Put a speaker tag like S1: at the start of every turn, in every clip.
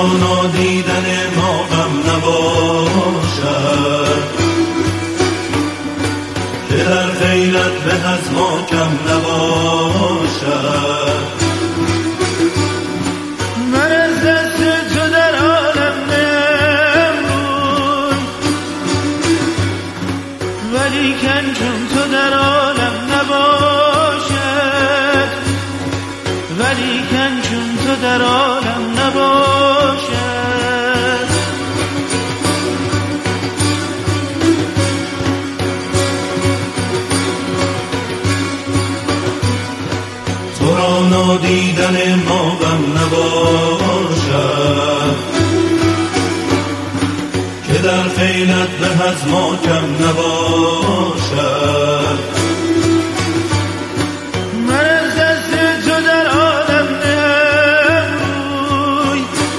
S1: را نادیدن ما غم نباشد، که در خیرت به از ما کم نباشد.
S2: من از دست تو در عالم نمون، ولیکن چون تو در عالم نباشد، ولیکن چون تو در عالم نباشد.
S1: تو را نادیدن ما غم نباشد، که در خیلت به از ما کم نباشد.
S2: من از دست تو در عالم نمون،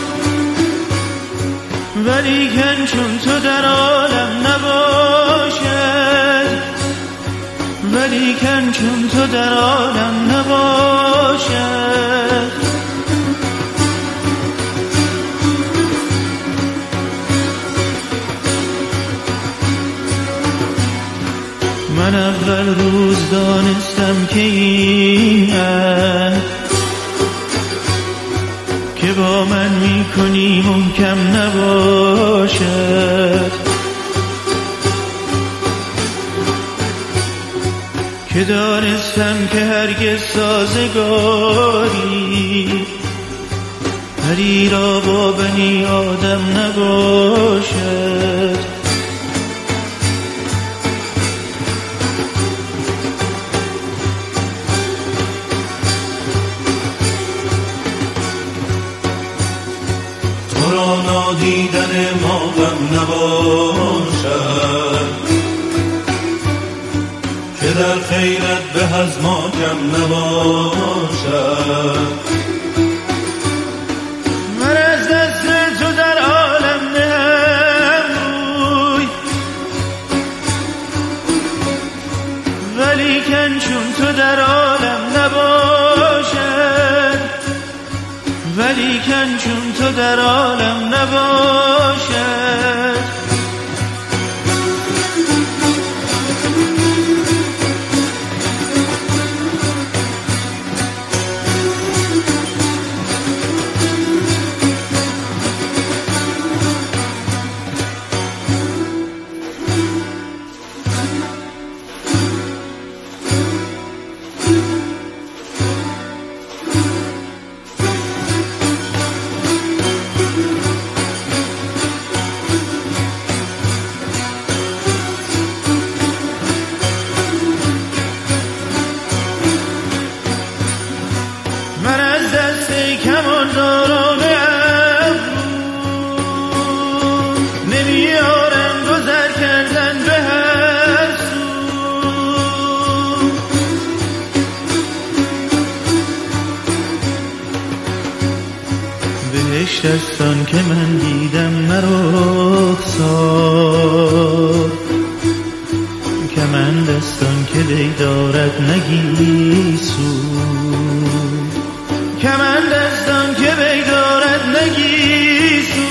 S2: ولیکن چون تو در عالم نباشد، ولیکن چون تو در عالم نباشد. من اول روز دانستم که این عهد که با من میکنی محکم نباشد، که دانستم که هرگز سازگاری پری را با بنی آدم نباشد.
S1: تو را نادیدن ما غم نباشد، که در خیرت به از ما کم نباشد.
S2: من از دست تو در عالم نمون، ولیکن چون تو در عالم نباشد، ولیکن چون تو در عالم نباشد. من از دست کمانداران ابرو نمیارم گذر کردن به هر سو، بهشت است آن که من دیدم نرخسار، کمند است آن که دی دارد نگیسو، کمند است آن که وی دارد نگیسو.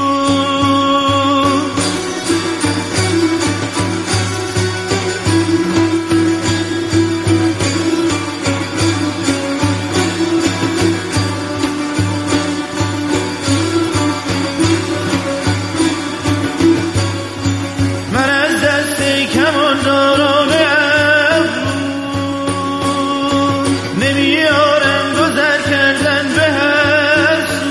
S2: من از دست کمانداران ابرو نمیارم گذر کردن به هر سو،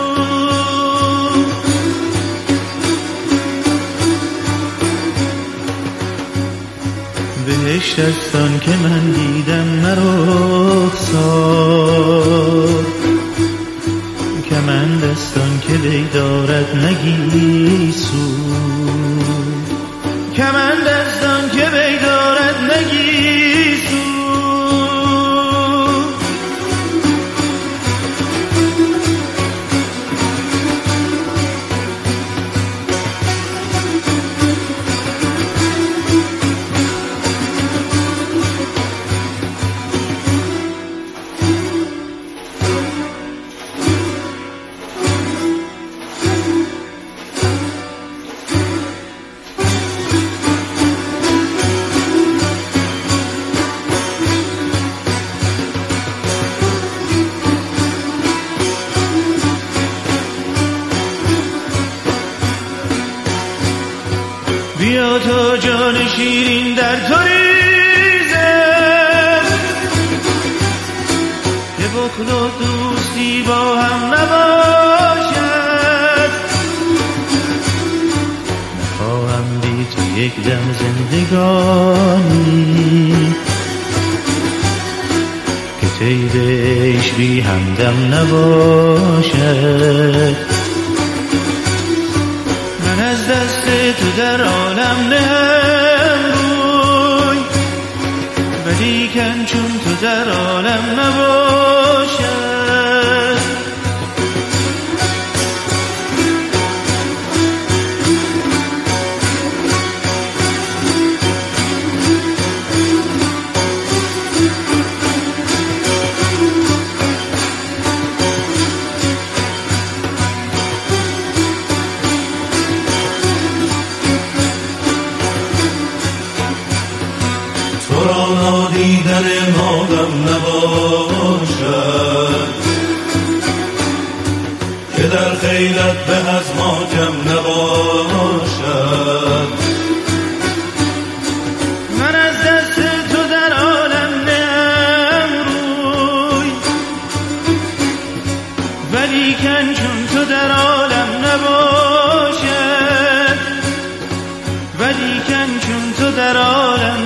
S2: بهشت است آن که من دیدم نرخسار، کمند است آن که وی دارد نگیسو، کمند است آن که وی دارد نگیسو. جان شیرین در تو ریزه که بخل و دوستی با هم نباشد. نخواهم بی تو یک دم زندگانی که تیرش بی همدم نباشد. من از دست تو در عالم نهم روی ولیکن چون تو در عالم نباشد.
S1: تو را نادیدن ما غم نباشد که در خیلت به از ما کم نباشد.
S2: من از دست تو در عالم نهم روی ولیکن چون تو در عالم نباشد. ولیکن چون تو در عالم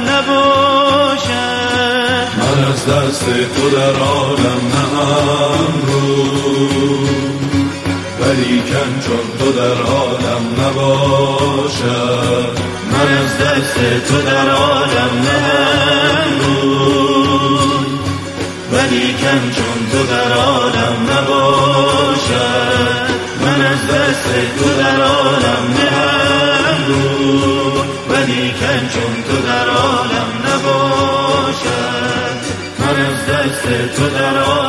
S2: نباشد.
S1: من از دست تو در عالم نهم روی ولیکن چون تو در عالم نباشد.
S2: من از دست تو در عالم نهم روی ولیکن چون تو در عالم نباشد. من از دست تو در عالم نهم روی ولیکن چون تو در عالم نباشد. من از دست تو در عالم